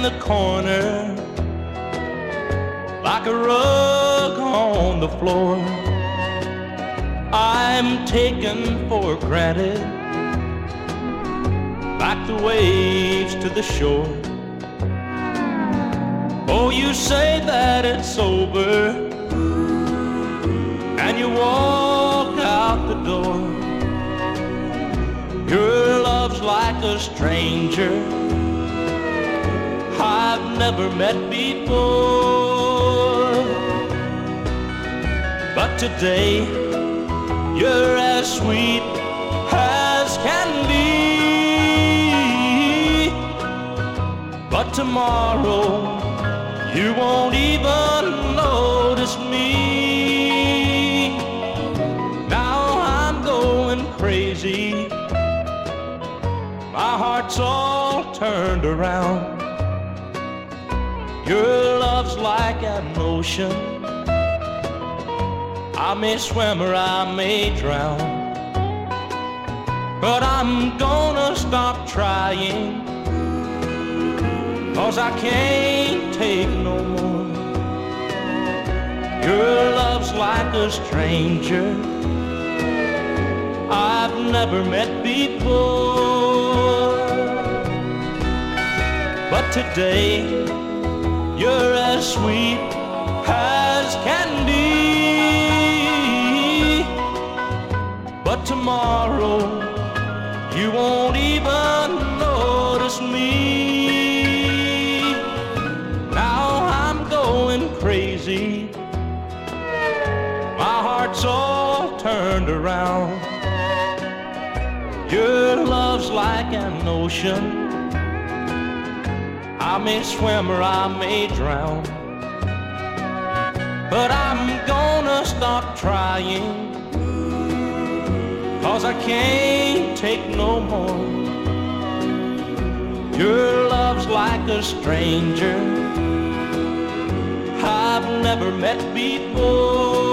the corner like a rug on the floor. I'm taken for granted, like the waves to the shore. Oh, you say that it's over, and you walk out the door. Your love's like a stranger I've never met before. But today you're as sweet as can be. But tomorrow you won't even notice me. Now I'm going crazy, my heart's all turned around. Your love's like an ocean, I may swim or I may drown, but I'm gonna stop trying, 'cause I can't take no more. Your love's like a stranger I've never met before. But today you're as sweet as can be. But tomorrow you won't even notice me. Now I'm going crazy, my heart's all turned around. Your love's like an ocean, I may swim or I may drown, but I'm gonna stop trying, 'cause I can't take no more. Your love's like a stranger I've never met before.